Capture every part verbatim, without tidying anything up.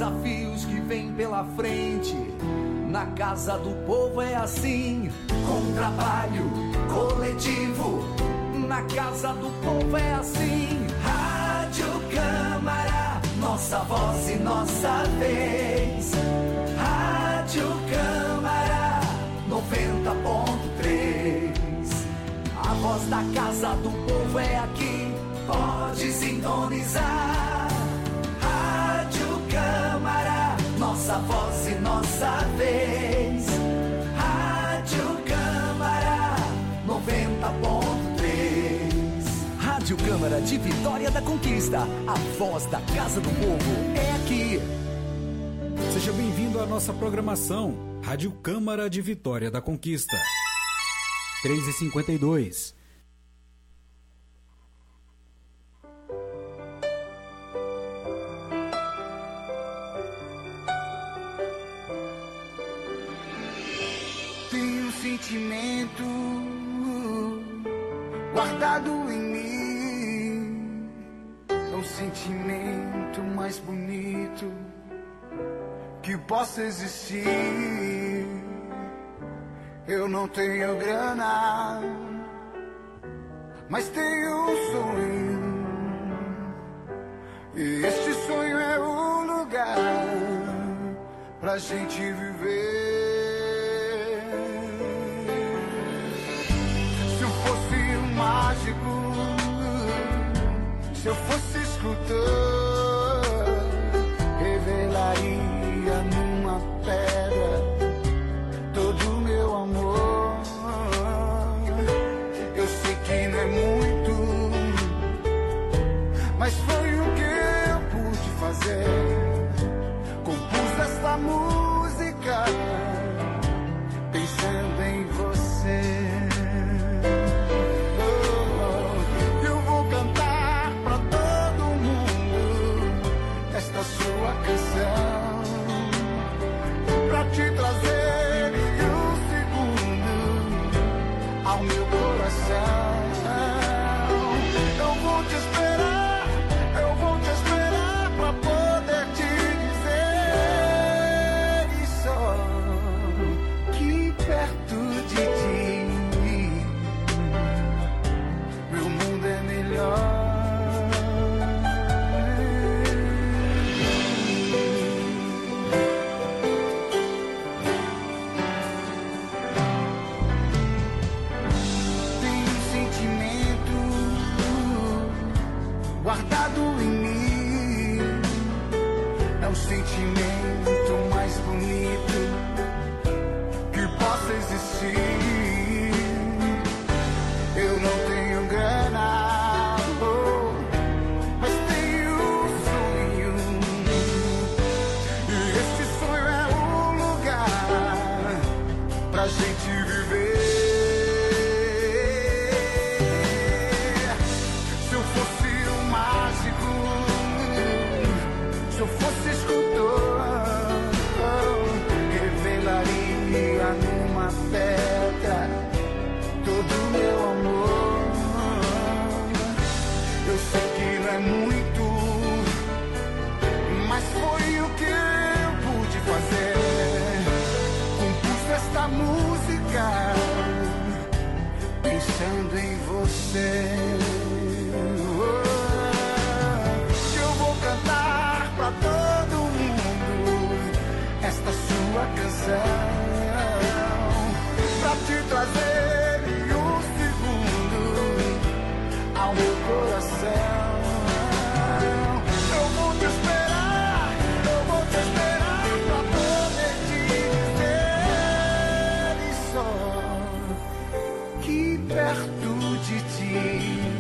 desafios que vêm pela frente. Na casa do povo é assim, com trabalho coletivo. Na casa do povo é assim. Rádio Câmara, nossa voz e nossa vez. Rádio Câmara, noventa ponto três. A voz da casa do povo é aqui, pode sintonizar. Rádio Câmara, nossa voz e nossa vez. Rádio Câmara, noventa ponto três. Rádio Câmara de Vitória da Conquista, a voz da casa do povo é aqui. Seja bem-vindo à nossa programação, Rádio Câmara de Vitória da Conquista. três e cinquenta e dois. Tem um sentimento guardado em mim, é o sentimento mais bonito que possa existir. Eu não tenho grana, mas tenho um sonho, e este sonho é o lugar pra gente viver. Se eu fosse um mágico, se eu fosse escultor, revelaria numa pedra todo o meu amor. Eu sei que não é muito, mas foi o que eu pude fazer. Compus esta música pensando em você. Oh, eu vou cantar pra todo mundo esta sua canção, pra te trazer um segundo ao meu coração. Eu vou te esperar, eu vou te esperar pra poder te dizer isso, que perto de ti meu mundo é melhor. Guardado em mim, é o sentimento mais bonito que possa existir. Eu não tenho grana, oh, mas tenho um sonho, e este sonho é um lugar pra gente viver. Se eu fosse escultor, revelaria numa pedra todo o meu amor. Eu sei que não é muito, mas foi o que eu pude fazer. Compus esta música pensando em você. Pra todo mundo esta sua canção, pra te trazer um segundo ao meu coração. Eu vou te esperar, eu vou te esperar pra poder te dizer isso, que perto de ti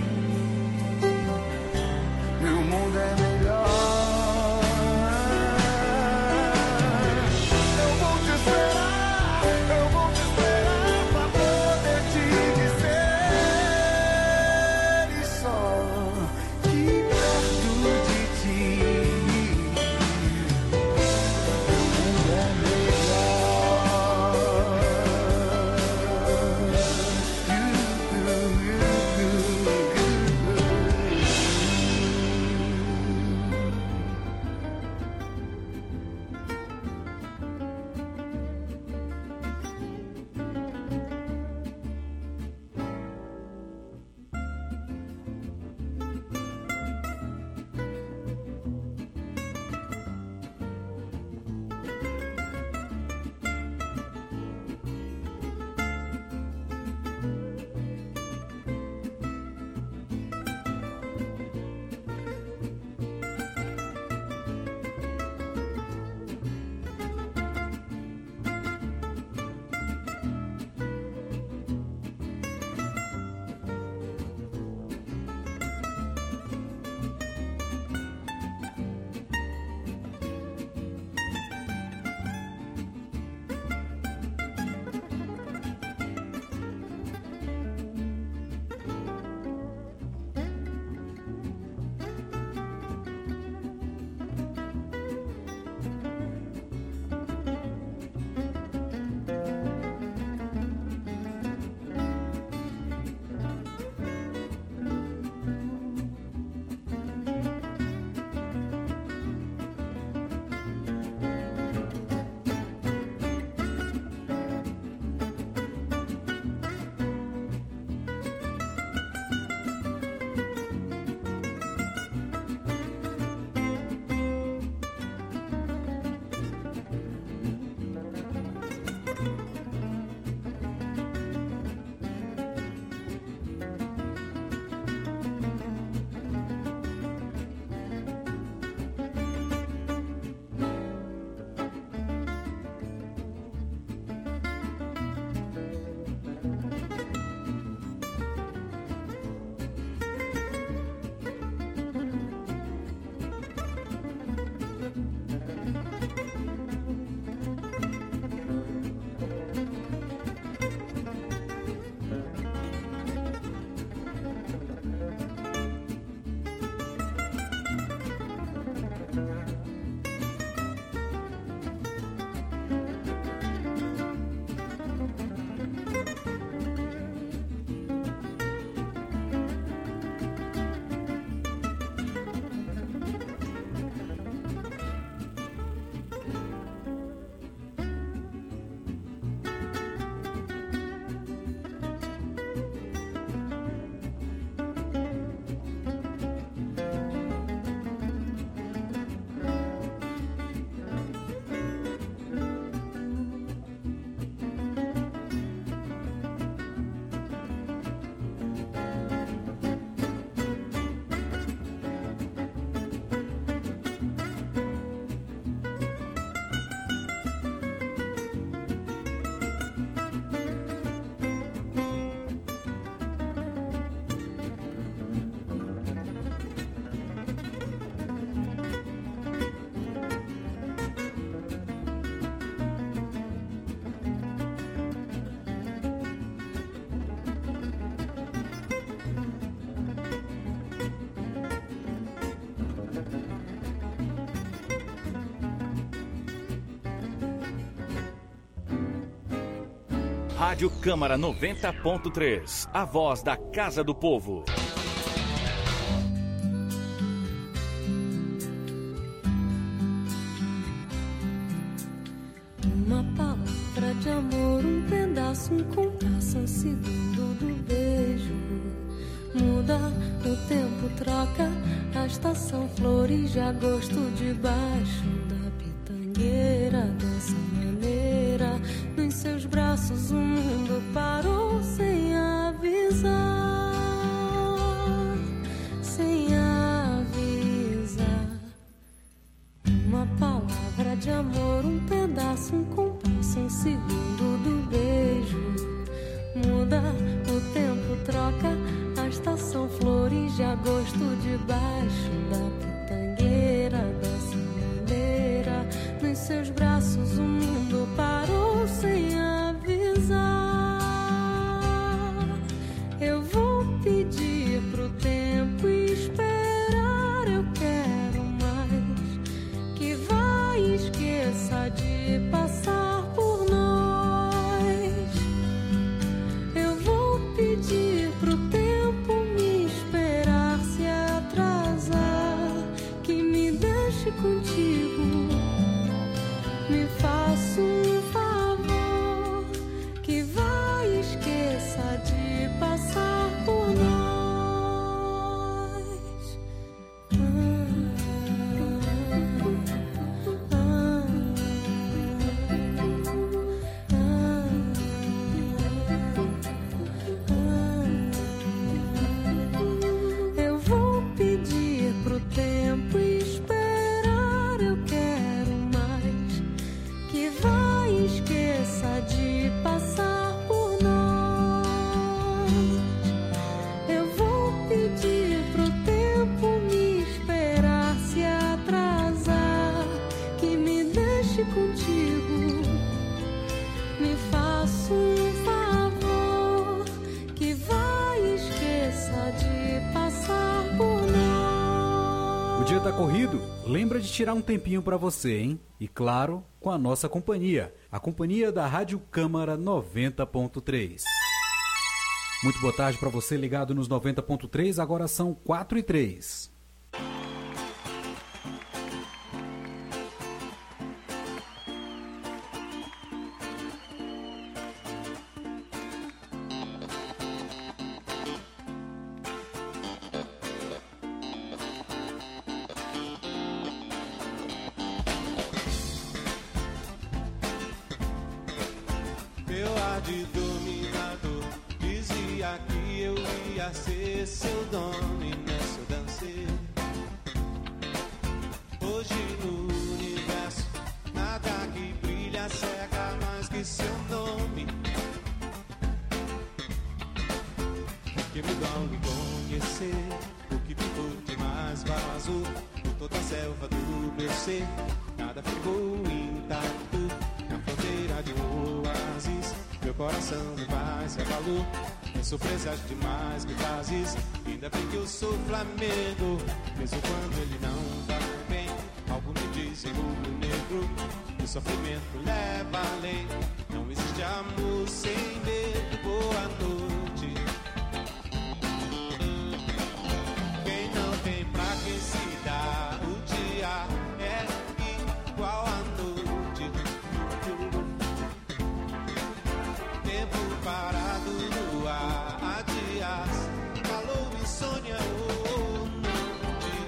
Rádio Câmara noventa ponto três, a voz da Casa do Povo. Uma palavra de amor, um pedaço, um compasso, um segundo do beijo. Muda, o tempo troca, a estação flores de agosto debaixo da pitangueira. Dessa maneira, nos seus braços o mundo parou sem avisar, sem avisar. Uma palavra de amor, um pedaço, um compasso, um segundo do beijo. Muda, o tempo troca, a estação flores de agosto debaixo da pitangueira. Dessa maneira, nos seus braços o mundo parou sem avisar. Eu vou pedir pro tempo esperar, eu quero mais, que vai, esqueça de passar por nós. Eu vou pedir pro tempo me esperar, se atrasar, que me deixe contigo. Me faça um favor, que vai, esqueça de passar por nós. Eu vou pedir pro tempo esperar, eu quero mais, que vai, esqueça de passar por nós. Eu vou pedir pro tempo me esperar, se atrasar, que me deixe contigo. Me faça um favor, que vai, esqueça de passar por nós. O dia tá corrido? Lembra de tirar um tempinho pra você, hein? E claro, com a nossa companhia, a companhia da Rádio Câmara noventa ponto três. Muito boa tarde pra você ligado nos noventa ponto três, agora são quatro e três. Meu ar de dominador dizia que eu ia ser seu dono, e nessa eu dancei. Hoje no universo nada que brilha cega mais que seu nome, que mudou ao lhe conhecer. O que ficou de mais vazou por toda a selva do meu ser. Nada ficou intacto na fronteira de um oásis. Meu coração me faz revalor, minha surpresa demais que fazes. Ainda bem que eu sou Flamengo, mesmo quando ele não tá bem. Algo me diz em rubro negro, o sofrimento leva além. Não existe amor sem medo. Boa noite. Quem não tem pra quem se dá, o dia é igual à noite. Tempo parado no ar, há dias, calor, insônia ou noite.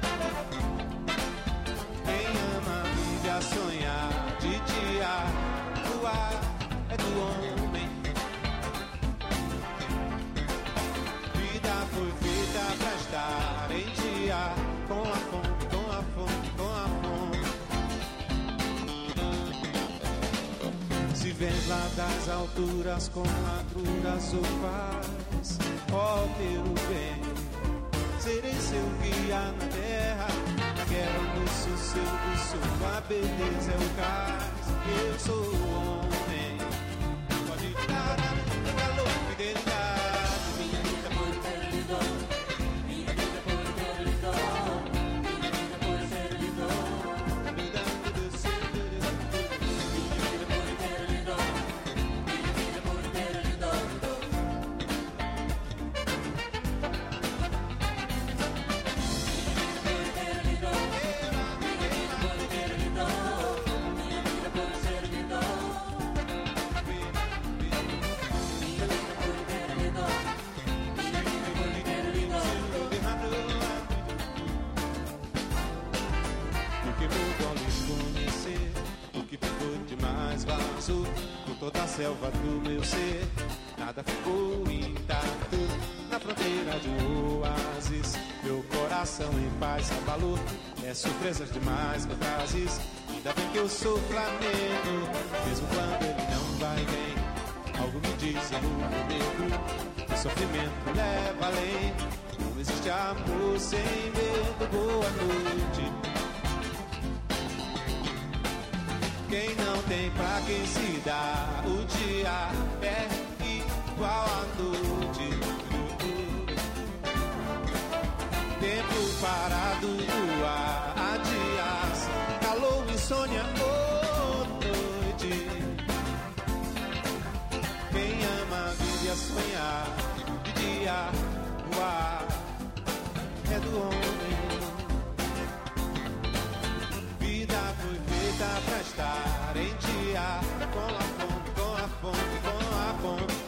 Quem ama vive a sonhar de dia, o ar é do homem. Vida foi feita pra estar em dia, com a fome, com a fome, com a fome. Se vês lá das alturas com ladruras ou paz, ó pelo bem, serei seu guia na terra. Na guerra no sossego, sua beleza é o cais. Eu sou o homem, pode dar calor, fidelidade. Minha vida por ter lhe dou, minha vida por ter lhe dou, minha vida por ter lhe dou, me dá tudo seu. Minha vida por ter lhe dou, minha vida por toda a selva do meu ser, nada ficou intacto. Na fronteira de um oásis, meu coração em paz abalou. É surpresas demais me trazes. Ainda bem que eu sou Flamengo, mesmo quando ele não vai bem. Algo me diz no meu negro, o sofrimento leva além. Não existe amor sem medo. Boa noite. Quem não tem pra quem se dá, o dia é igual à noite. Tempo parado no ar, há dias, calor, insônia ou noite. Quem ama vive a sonhar, de dia o ar é do homem. Vida foi feita pra estar em dia, com a fome, com a fome, com a fome.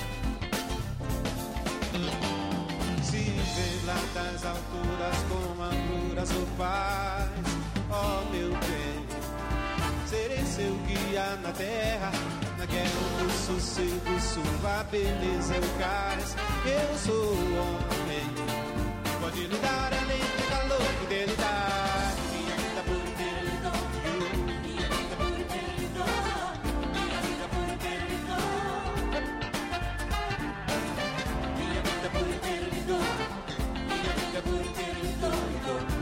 Se vê lá das alturas com amarguras ou paz, ó oh, meu bem, serei seu guia na terra, na guerra do sossego, sua beleza é o cais. Eu sou o homem, pode lhe dar além do calor que dele dá. Minha vida por inteiro lhe dou, minha vida por inteiro lhe dou, minha vida por inteiro lhe dou, minha vida por inteiro lhe dou, minha vida por inteiro lhe dou, lhe dou.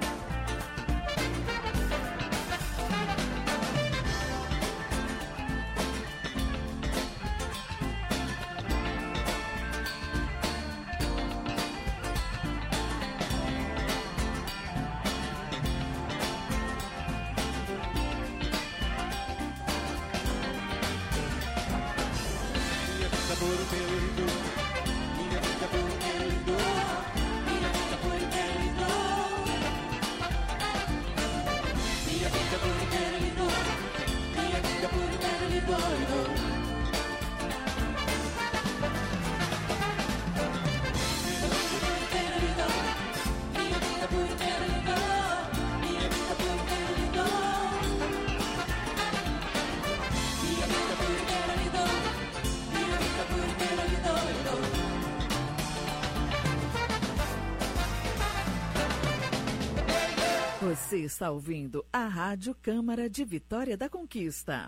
Você está ouvindo a Rádio Câmara de Vitória da Conquista.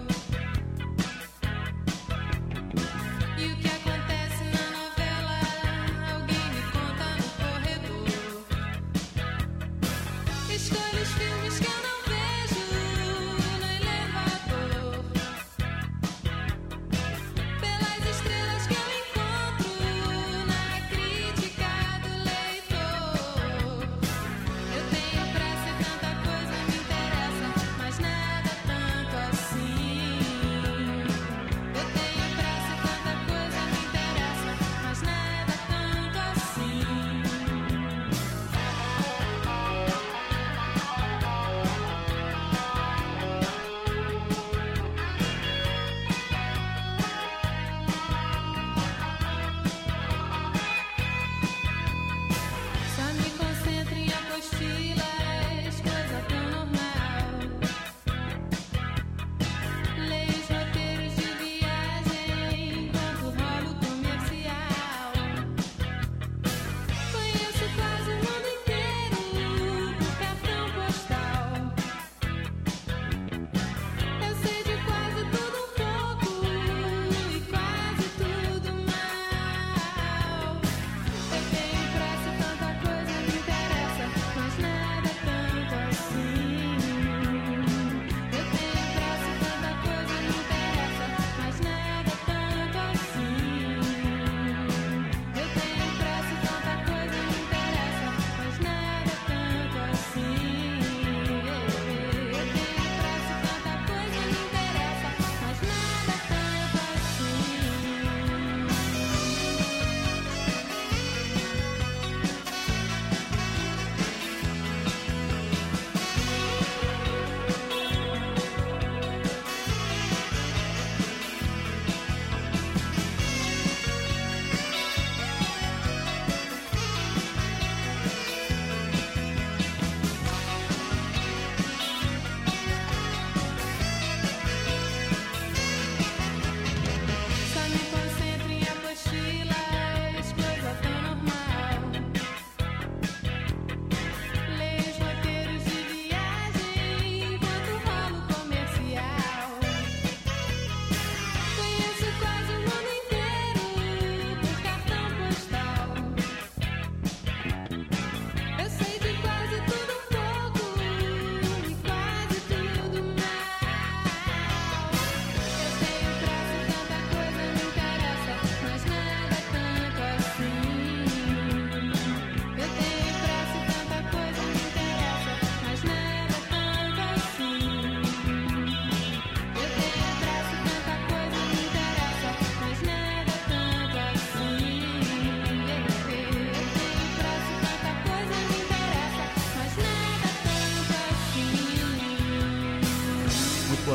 E o que acontece na novela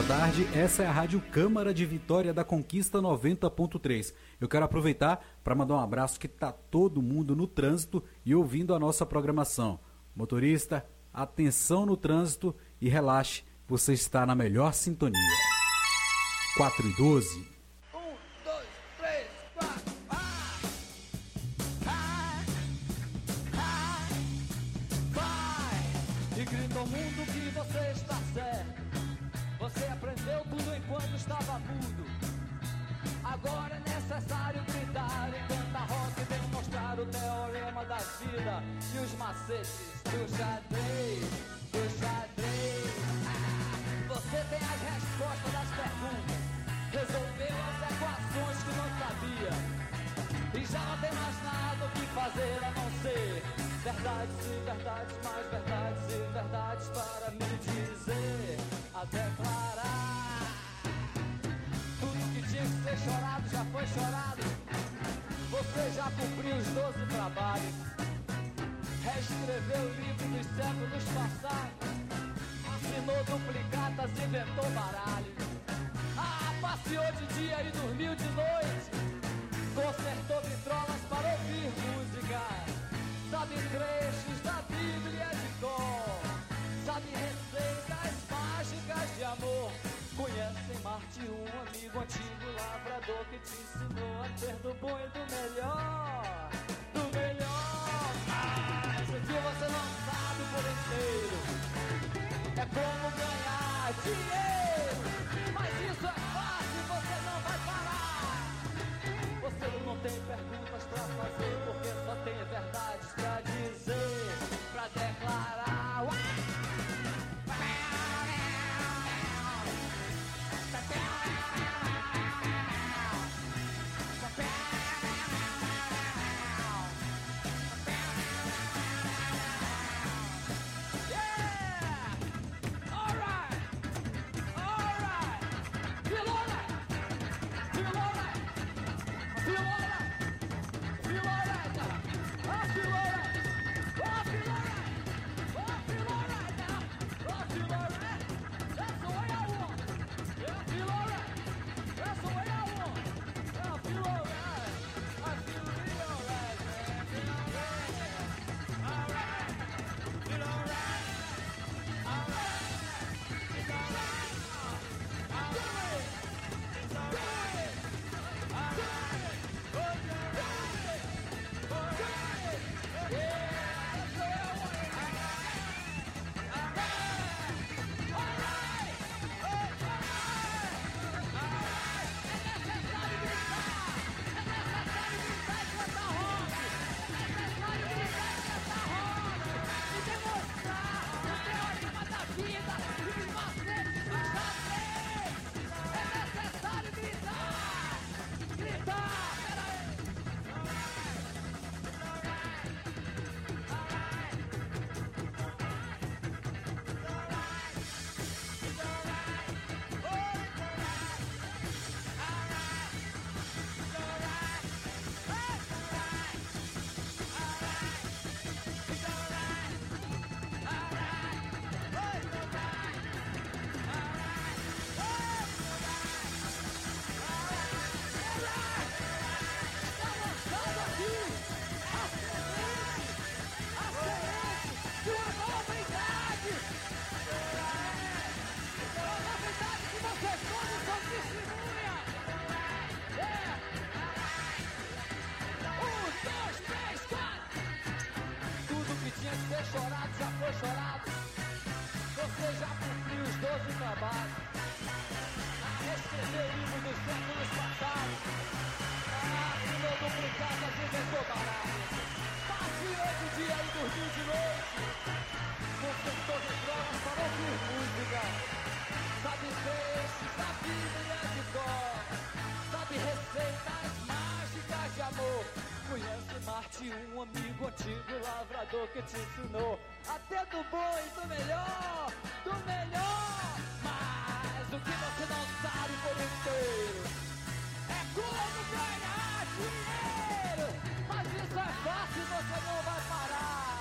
tarde, essa é a Rádio Câmara de Vitória da Conquista noventa ponto três. Eu quero aproveitar para mandar um abraço que tá todo mundo no trânsito e ouvindo a nossa programação. Motorista, atenção no trânsito e relaxe, você está na melhor sintonia. quatro e doze. Um, dois, três, quatro. Ah! Ah! Ah! Vai! E grita ao mundo que você está certo. Você aprendeu tudo enquanto estava mudo. Agora é necessário gritar e cantar rock e demonstrar o teorema da vida e os macetes do xadrez, do xadrez. Ah, você tem as respostas das perguntas, resolveu as equações que não sabia e já não tem mais nada o que fazer a não ser verdades e verdades, mais verdades e verdades para me dizer, a declarar. Tudo que tinha que ser chorado já foi chorado. Você já cumpriu os doze trabalhos, reescreveu o livro dos séculos passados, assinou duplicatas, inventou baralho. Ah, passeou de dia e dormiu de noite, consertou vitrolas para ouvir música, sabe trechos da Bíblia de cor, sabe receitas mágicas de amor. Conhece em Marte um amigo antigo lavrador que te ensinou a ter do bom e do melhor, do melhor. Mas o que você não sabe por inteiro é como ganhar dinheiro. Mas isso é fácil, você não vai parar. Você não tem perguntas pra fazer, porque só tem verdades pra dizer, pra declarar. Chorado, já foi chorado. Você já cumpriu os doze trabalhos, escreveu o livro dos séculos passados, assinou duplicadas e inventou baralho. Passeou de dia e dormiu de noite, consertou vitrolas para ouvir música, sabe trechos da Bíblia de cor, sabe receitas mágicas de amor. Conhece Marte, um amigo antigo lavrador que te ensinou até do bom e do melhor, do melhor. Mas o que você não sabe por inteiro é como ganhar dinheiro. Mas isso é fácil, você não vai parar.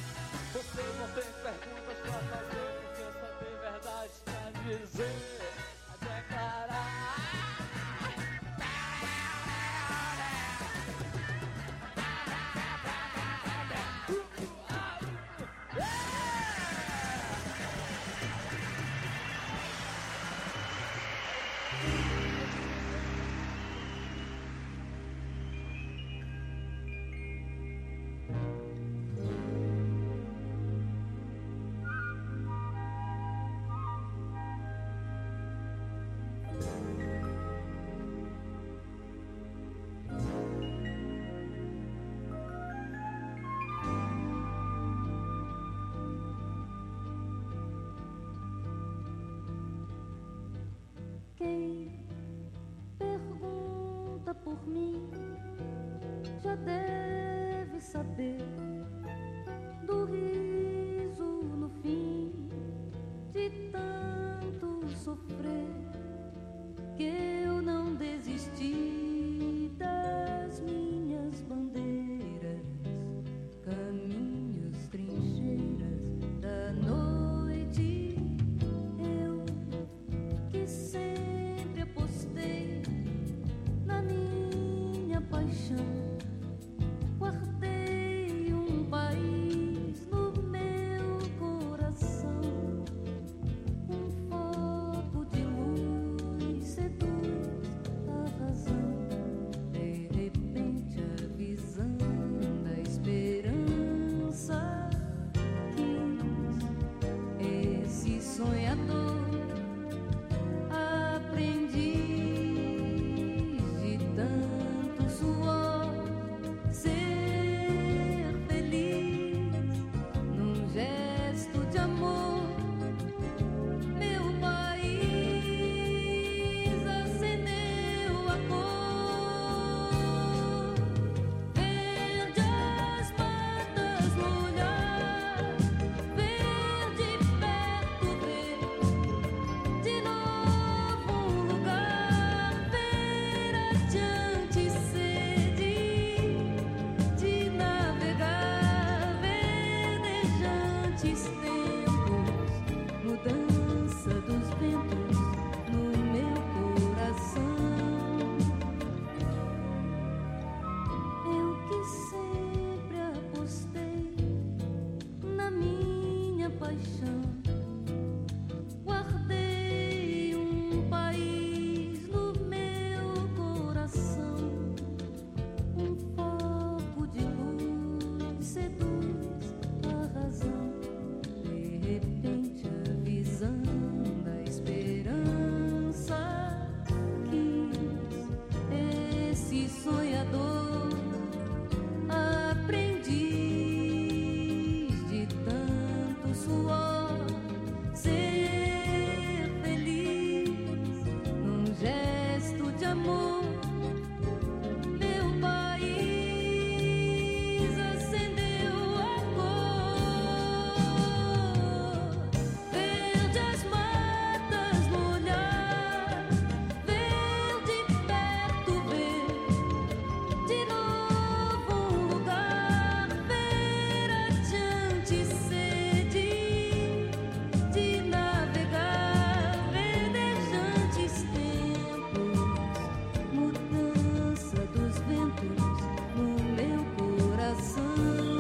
Você não tem perguntas pra fazer, porque só tem verdade pra dizer. por mim já deve saber do riso no fim de tanto sofrer, que eu não desisti das minhas bandeiras, caminhos, trincheiras da noite. Eu que sempre apostei na minha paixão, guardei um país no meu coração, um foco de luz seduz a razão. De repente a visão da esperança quis esse sonhador, aprendiz de tanto suor, ser feliz num gesto de amor. Meu país acendeu a cor, verde as matas molhar, verde perto ver de novo um lugar, ver adiante sede de navegar, verdejantes tempos, mudança dos ventos no meu coração. Eu que sempre apostei na minha paixão, guardei um país no meu coração, um foco de luz seduz a razão. De repente a visão da esperança quis esse sonhador, aprendiz de tanto suor, ser feliz num gesto de amor. Meu país acendeu a cor, verde as matas molhar, verde perto ver de novo um lugar, ver adiante sede de navegar, verdejantes tempos, mudança dos ventos no meu coração.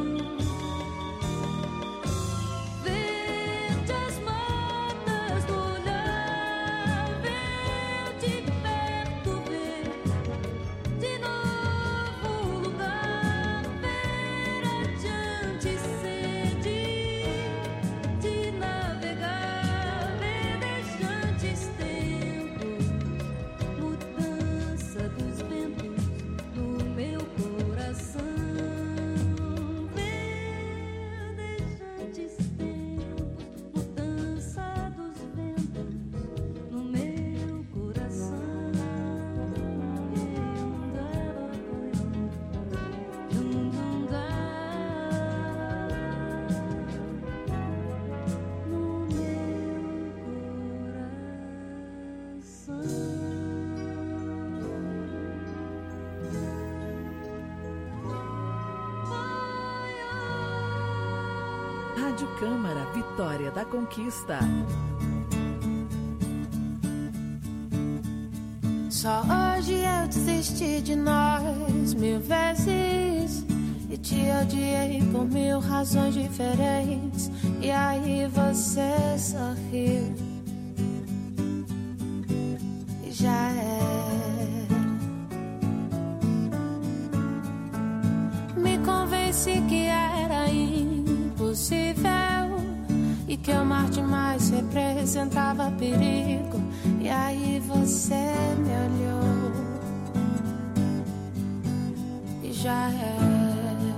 Verde as matas molhar, verde perto ver de novo um lugar, ver adiante sede de navegar, verdejantes tempos, mudança dos ventos no meu coração. Verdejantes tempos, mudança dos ventos no meu coração. Rádio Câmara, Vitória da Conquista. Só hoje eu desisti de nós mil vezes e te odiei por mil razões diferentes. E aí você sorriu e já era. Me convenci que era impossível e que amar demais representava perigo. E aí você me olhou e já era.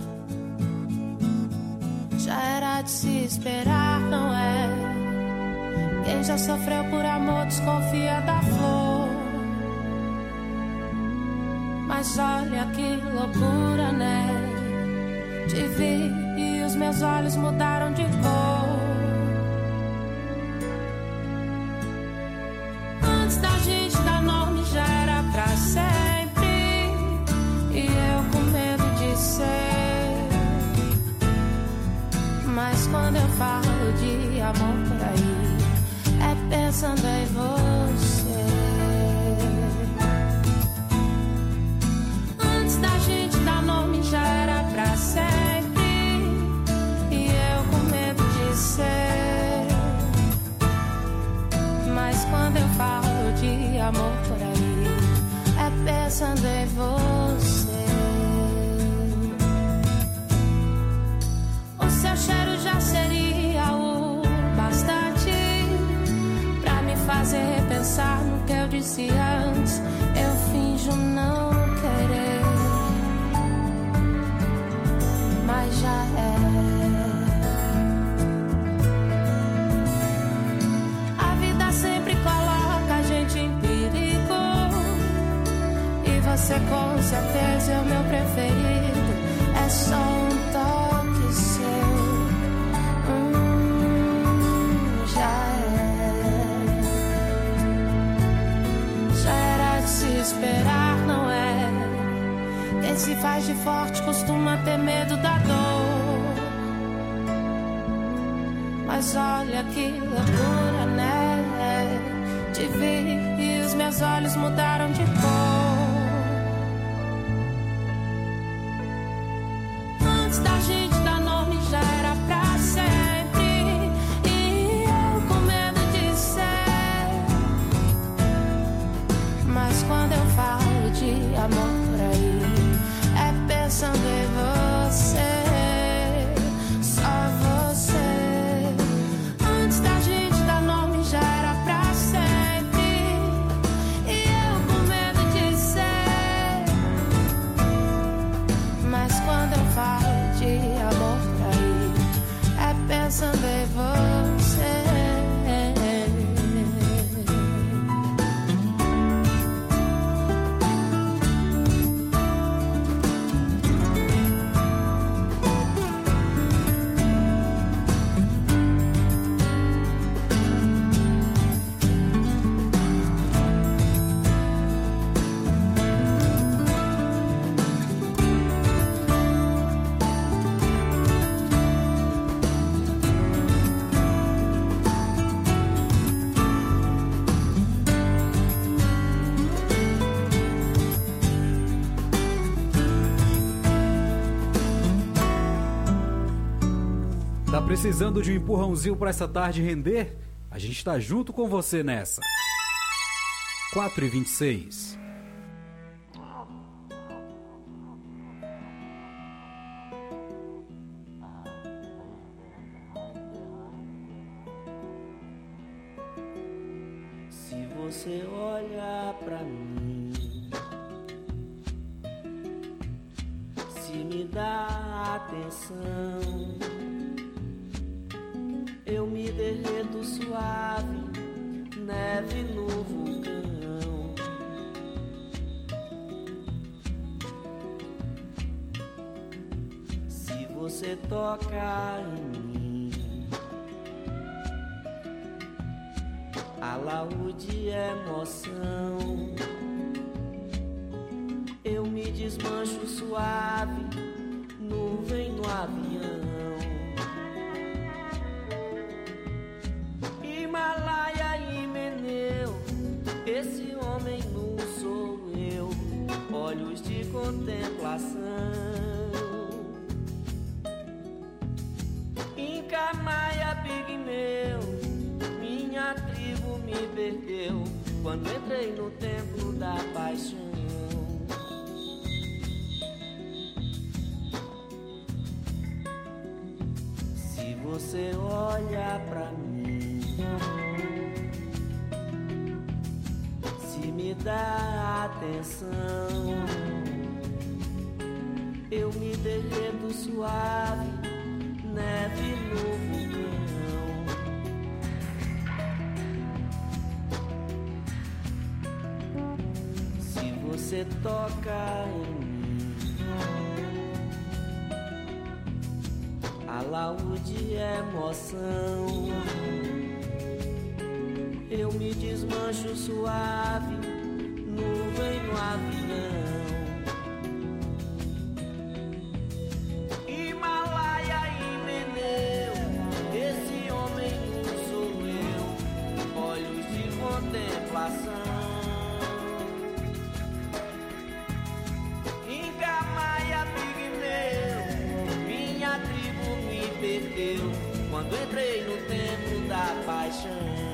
Já era de se esperar, não é? Quem já sofreu por amor desconfia da flor. Mas olha que loucura, né? Te vi e os meus olhos mudaram de cor. Antes da gente dar nome já era pra sempre, e eu com medo de ser. Mas quando eu falo de amor por aí, é pensando em você. Antes da gente dar nome já era pra sempre, e eu com medo de ser. Mas quando eu falo de amor por aí, é pensando em você. O seu cheiro já seria o bastante pra me fazer pensar no que eu disse antes. Eu finjo não querer, mas já é. A vida sempre coloca a gente em perigo, e você com certeza é o meu preferido. É só um toque seu. Hum, já é. Já era de se esperar, não é? Quem se faz de forte costuma ter medo da dor. Mas olha que loucura, né? Te vi e os meus olhos mudaram de cor. Antes da gente dar nome já era pra sempre, e eu com medo de ser. Mas quando eu falo de amor por aí, é pensando em você, só você. Antes da gente dar nome já era pra sempre, e eu com medo de ser. Mas quando eu falo de amor por aí, é pensando em você. Tá precisando de um empurrãozinho pra essa tarde render? A gente tá junto com você nessa. quatro e vinte e seis. Se você olhar pra mim, se me dá atenção, eu me derreto suave, neve no vulcão. Se você toca em mim, alaúde emoção, eu me desmancho suave, nuvem no avião. Himalaia e Meneu, esse homem não sou eu, olhos de contemplação. Inca, Maia, Pigmeu, minha tribo me perdeu quando entrei no templo da paixão. Se você olha pra mim, se me dá atenção, eu me derreto suave, neve no vulcão. Se você você toca em mim. Alaúde é emoção. Eu me desmancho suave, nuvem no avião. Himalaia e Meneu, esse homem não sou eu. Olhos de contemplação. Perdeu quando entrei no templo da paixão.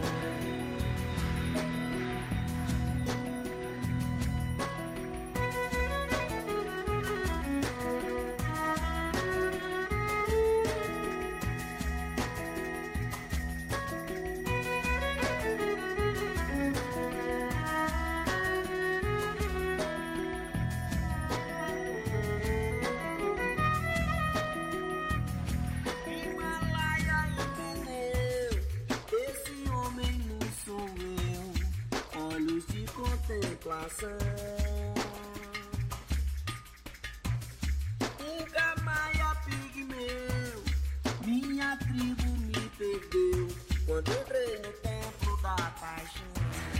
Nunca Maia Pigmeu, minha tribo me perdeu quando entrei no templo da paixão.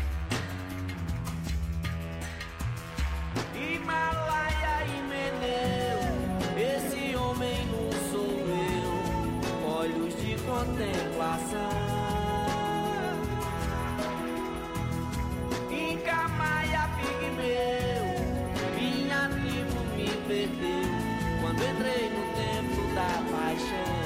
Himalaia e Meneu, esse homem não sou eu. Olhos de contemplação. Minha tribo me perdeu quando entrei no templo da paixão.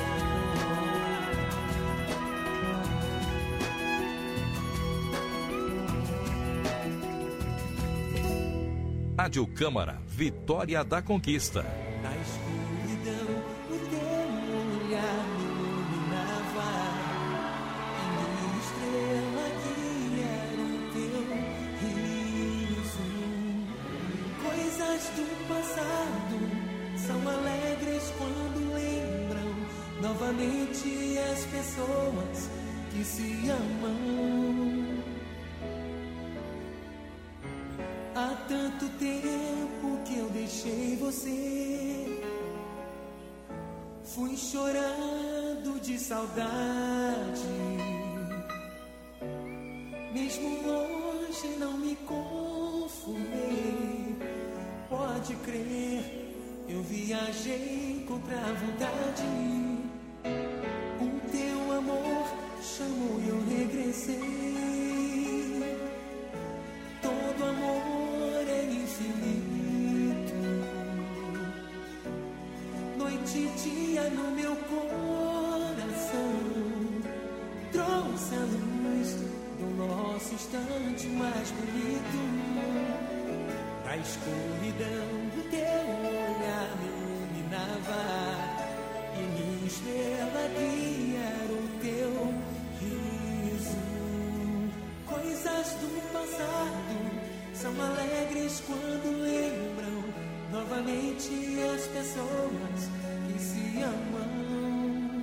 Rádio Câmara, Vitória da Conquista. Na escuridão, o teu olhar iluminava a minha estrela que era o teu riso. Coisas do passado são alegres quando lembram novamente as pessoas que se amam. Há tanto tempo que eu deixei você, fui chorando de saudade. Mesmo longe não me conformei. Pode crer, eu viajei contra a vontade. O teu amor chamou e eu regressei. Todo amor é infinito. Noite e dia no meu coração trouxe a luz do nosso instante mais bonito. Na escuridão o teu olhar me iluminava e minha estrela guia era o teu riso. Coisas do passado são alegres quando lembram novamente as pessoas que se amam.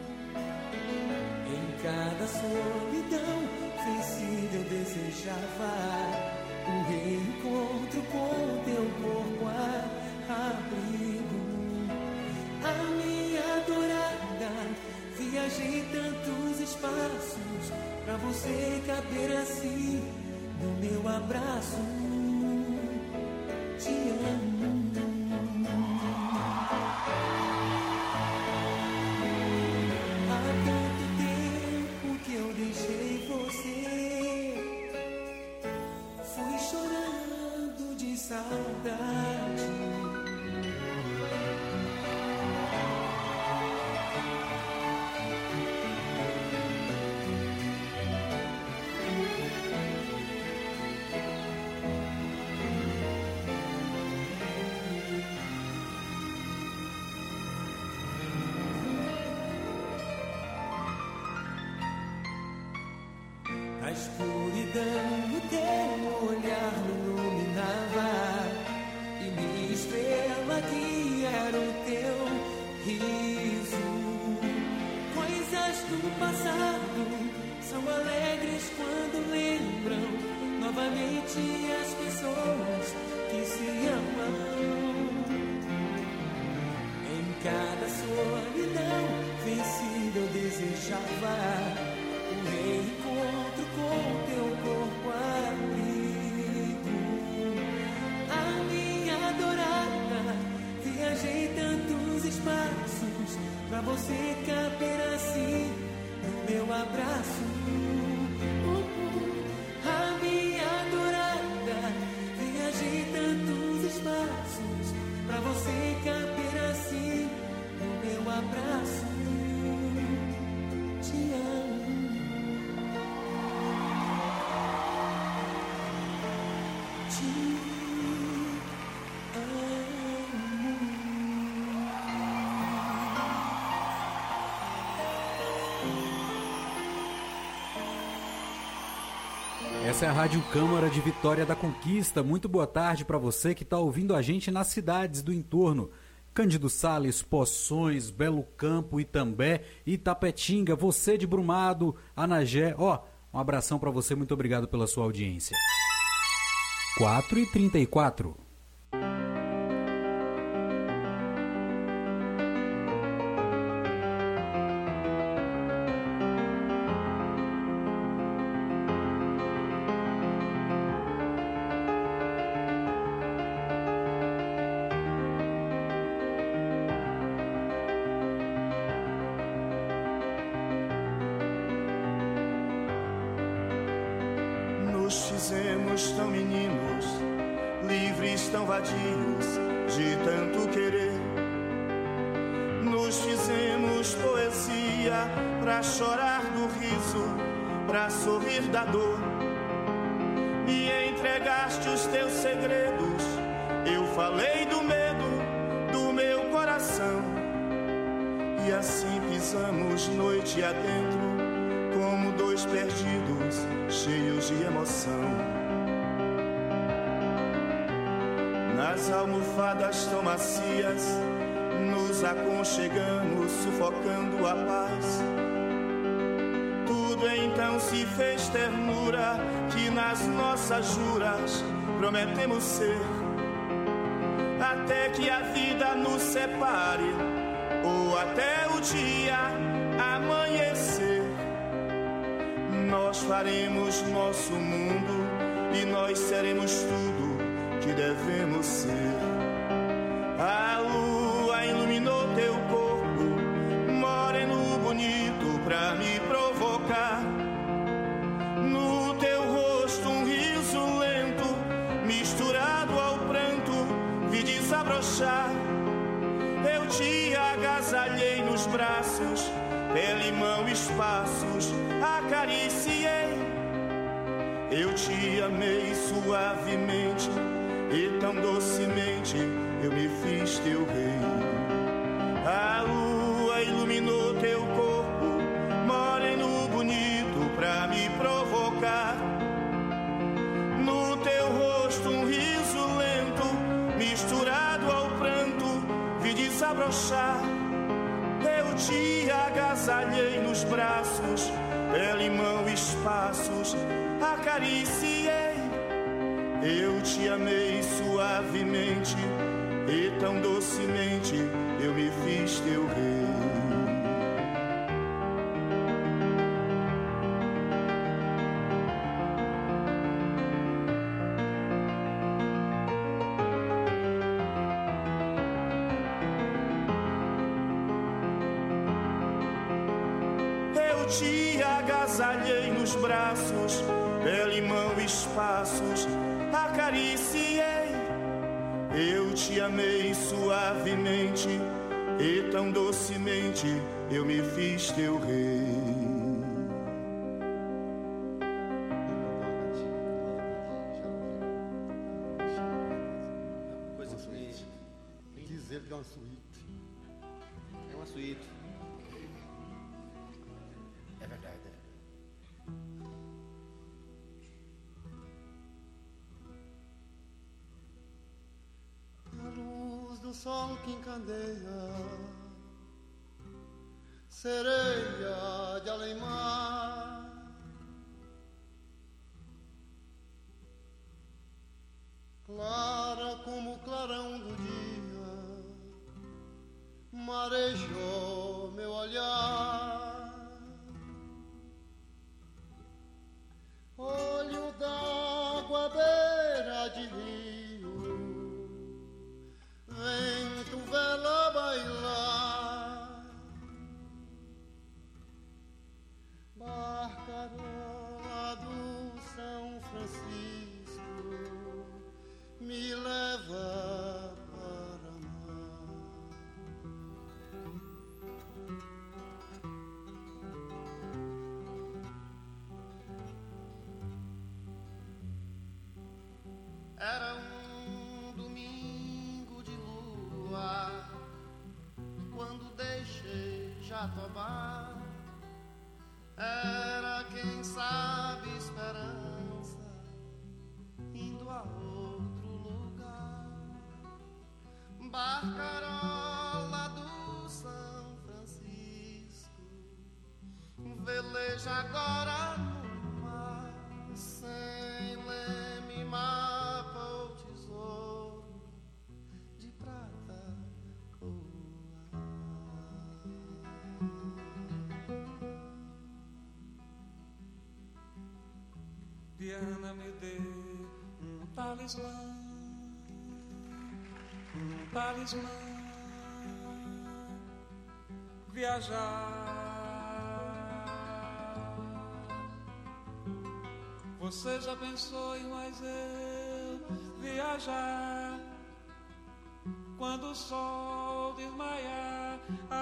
Em cada solidão vencida eu desejava um reencontro com teu corpo abrigo. A minha adorada, viajei tantos espaços pra você caber assim no meu abraço. Te amo. Há tanto tempo que eu deixei você, fui chorando de saudade. A escuridão, o teu olhar me iluminava e minha estrela guia era o teu riso. Coisas do passado são alegres quando lembram novamente as pessoas Essa é a Rádio Câmara de Vitória da Conquista. Muito boa tarde para você que está ouvindo a gente nas cidades do entorno. Cândido Sales, Poções, Belo Campo, Itambé, Itapetinga, você de Brumado, Anagé. Ó, um abração para você, muito obrigado pela sua audiência. quatro e trinta e quatro. Nos fizemos tão meninos, livres, tão vadios, de tanto querer. Nos fizemos poesia, pra chorar do riso, pra sorrir da dor. Me entregaste os teus segredos, eu falei do medo do meu coração. E assim pisamos noite adentro, como dois perdidos, cheios de emoção. Nas almofadas tão macias, nos aconchegamos, sufocando a paz. Tudo então se fez ternura, que nas nossas juras prometemos ser. Até que a vida nos separe, ou até o dia amanhecer. Nós faremos nosso mundo e nós seremos tudo que devemos ser. A lua iluminou teu corpo, moreno bonito pra me provocar. No teu rosto um riso lento, misturado ao pranto, vi desabrochar. Eu te agasalhei nos braços, pele, mão, espaços, acariciei. Eu te amei suavemente e tão docemente eu me fiz teu rei. A lua iluminou teu corpo, moreno bonito pra me provocar. No teu rosto um riso lento, misturado ao pranto, vi desabrochar. Eu te agasalhei nos braços, pele, mão, espaços, acariciei. Eu te amei suavemente e tão docemente eu me fiz teu rei. Eu te agasalhei nos braços, pele, mão, espaços, acariciei. Eu te amei suavemente e tão docemente eu me fiz teu rei. Coisa suíte. Dizer que é uma suíte. É uma suíte. É verdade. A luz do sol que encandeia, sereia de além-mar, clara como o clarão do dia, marejou meu olhar. Olho d'água, beira de rio, vento, vela, bailar, barcarola do São Francisco, me leva para mar. Era um domingo de lua, quando deixei Jatobá. Era, quem sabe, esperança Viana, me dê um talismã, um talismã. Viajar. Você já pensou em mais eu viajar? Quando o sol desmaiar,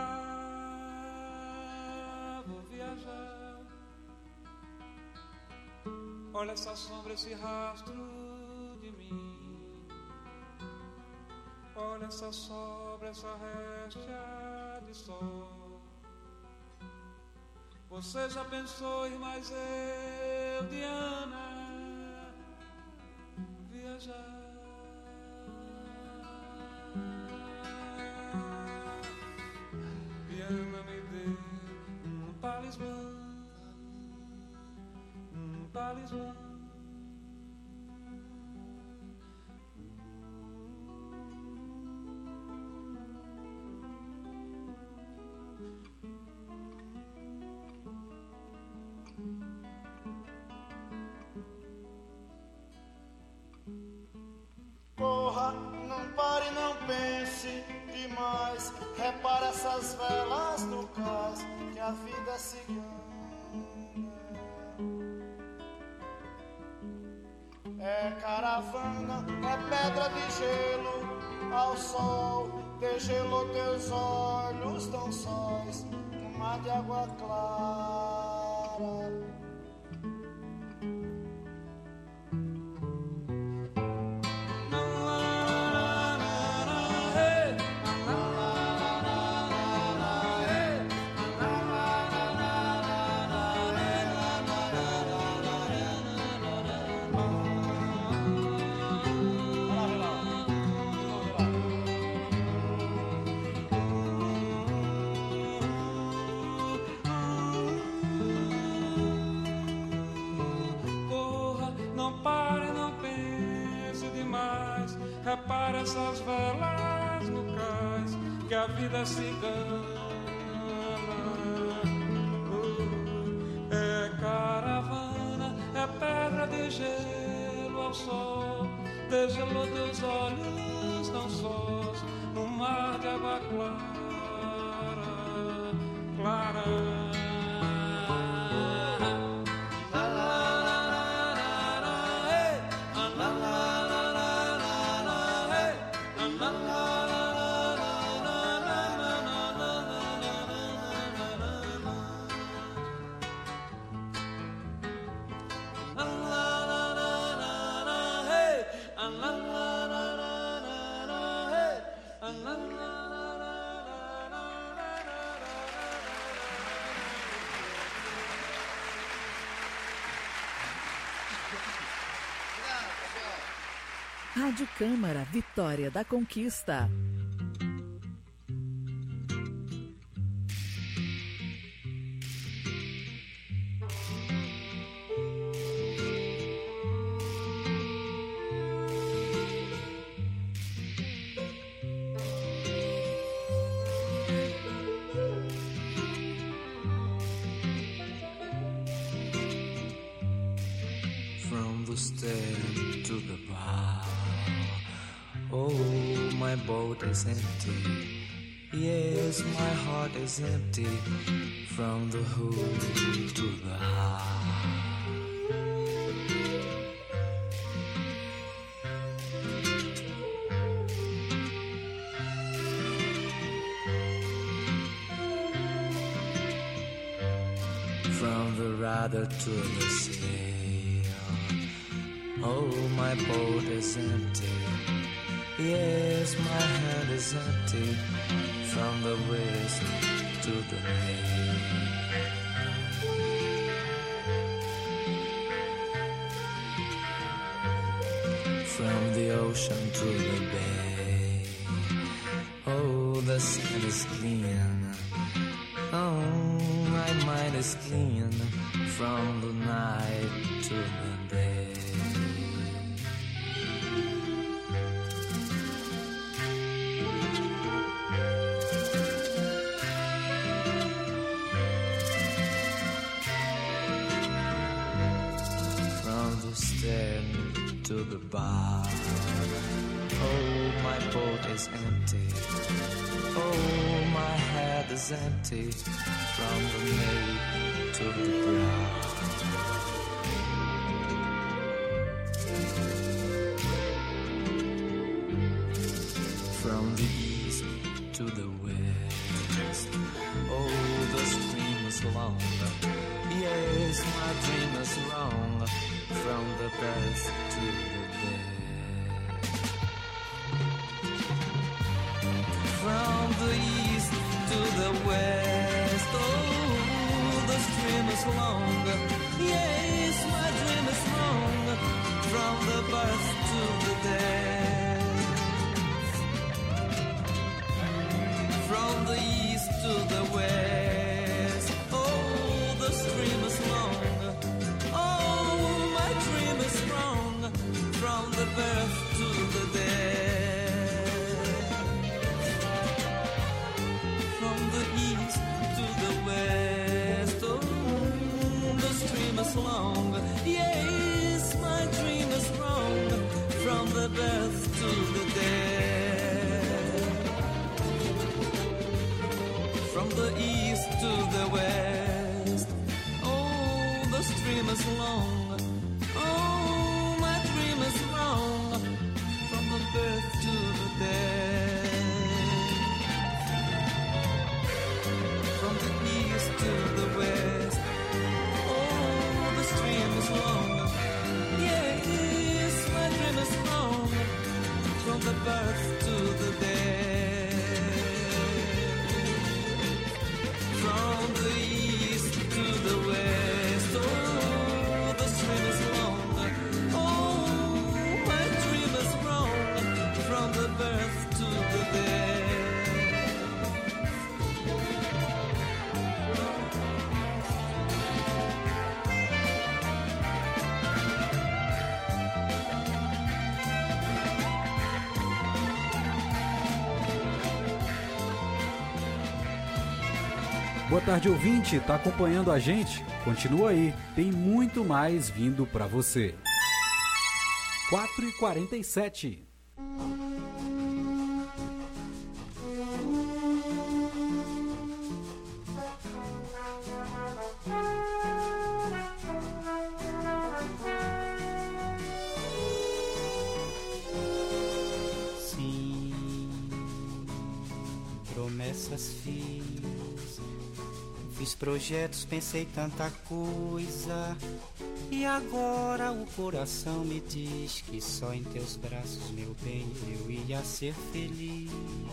ah, vou viajar. Olha essa sombra, esse rastro de mim. Olha essa sombra, essa réstia de sol. Você já pensou em mais eu, Diana, viajar? Diana, me dê um talismã, um talismã. Corra, não pare, não pense demais. Repara essas velas no cais, que a vida é cigana. É caravana, é pedra de gelo ao sol. Degelou teus olhos tão sóis, no mar de água clara. Repara essas velas no cais, que a vida é cigana. uh, É caravana, é pedra de gelo ao sol. Degelou teus olhos tão sós, no mar de água clara, clara. Rádio Câmara, Vitória da Conquista. From the stair to the bar, oh, my boat is empty. Yes, my heart is empty. From the hood to the heart. From the rudder to the sail, oh, my boat is empty. Yes, my hand is empty. From the wrist to the main. From the ocean to the bay, oh, the sand is clean. Oh, my mind is clean. From the night to the day. to the bar. Oh, my boat is empty. Oh, my head is empty. From the maid to the brow. From the east to the west. Oh, the stream is long. Yes, my dream is wrong. From the best to the best. From the east to the west. Oh, the stream is long. Yes, my dream is wrong. From the birth to the death. From the east to the west. Oh, the stream is long. Oh, my dream is wrong. From the birth to the death. From the east to the west. Oh, the stream is long. Yes, my dream is wrong. From the birth to the death. From the east to the west. Oh, the stream is long. Oh, my dream is wrong. From the birth to the death. From the east to the west. Oh, the stream is long. Yes, my dream is wrong. From the birth to the death. From the east to the west. Oh, the stream is long. Oh, my dream is wrong. From the birth to the death. Boa tarde, ouvinte, tá acompanhando a gente? Continua aí, tem muito mais vindo pra você. quatro e quarenta e sete. Sim, promessas fiz. Fiz projetos, pensei tanta coisa. E agora o coração me diz que só em teus braços, meu bem, eu ia ser feliz.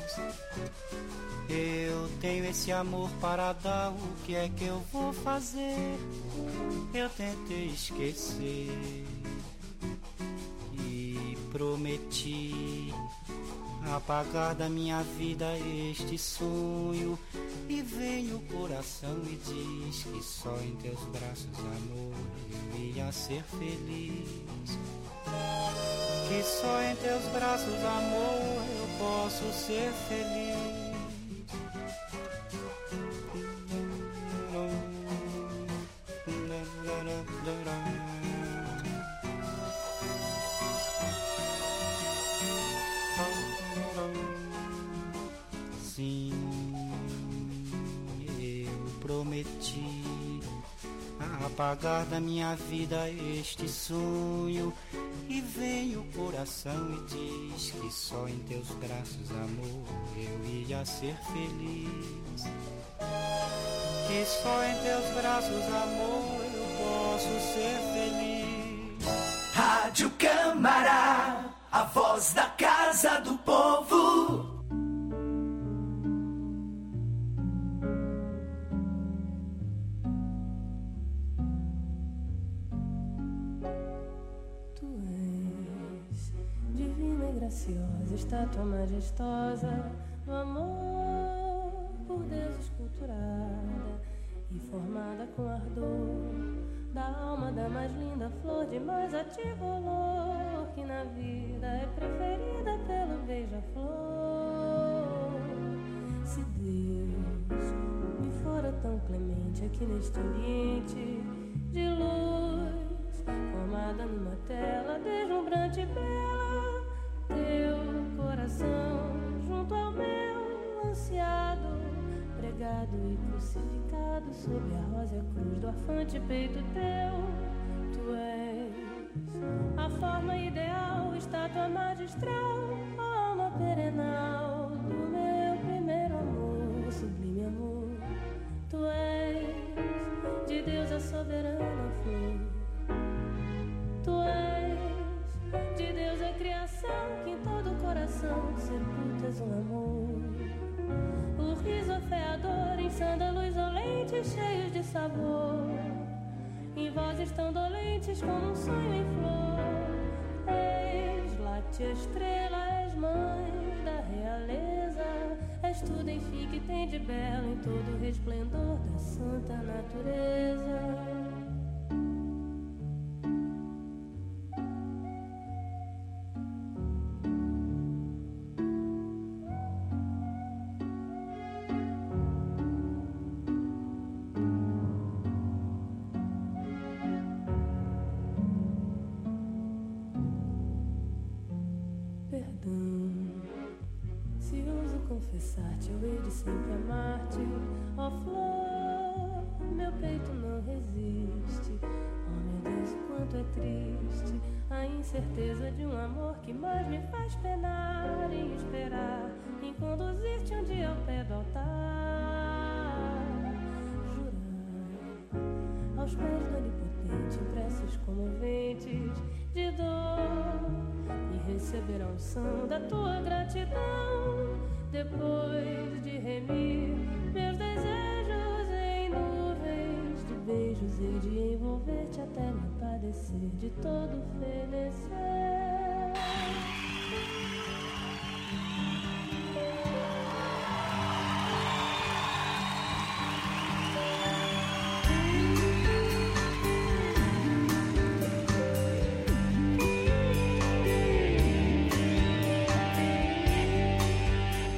Eu tenho esse amor para dar, o que é que eu vou fazer? Eu tentei esquecer e prometi apagar da minha vida este sonho. E vem o coração e diz que só em teus braços, amor, eu ia ser feliz. Que só em teus braços, amor, eu posso ser feliz. Sim, eu prometi apagar da minha vida este sonho. E vem o coração e diz que só em teus braços, amor, eu ia ser feliz. Que só em teus braços, amor, eu posso ser feliz. Rádio Câmara, a voz da Casa do Povo. Estátua majestosa do amor, por Deus esculturada e formada com ardor da alma da mais linda flor de mais ativo olor, que na vida é preferida pelo beija-flor. Se Deus me fora tão clemente aqui neste ambiente de luz, formada numa tela deslumbrante vibrante e bela, teu coração junto ao meu ansiado, pregado e crucificado sob a rósea cruz do afante peito teu. Tu és a forma ideal, estátua magistral, a alma perenal do meu primeiro amor, sublime amor. Tu és de Deus a soberana flor. Tu és de Deus a criação, que em todo coração sepultas um amor. O riso afeador em sândalos olentes cheios de sabor, em vozes tão dolentes como um sonho em flor. És láctea estrela, és mãe da realeza, és tudo enfim que tem de belo em todo o resplendor da santa natureza. Confessar-te, eu hei de sempre amar-te, ó flor, meu peito não resiste. Oh meu Deus, o quanto é triste a incerteza de um amor que mais me faz penar em esperar, em conduzir-te um dia ao pé do altar. Jurar aos pés do onipotente em preces comoventes de dor, e receber a unção da tua gratidão.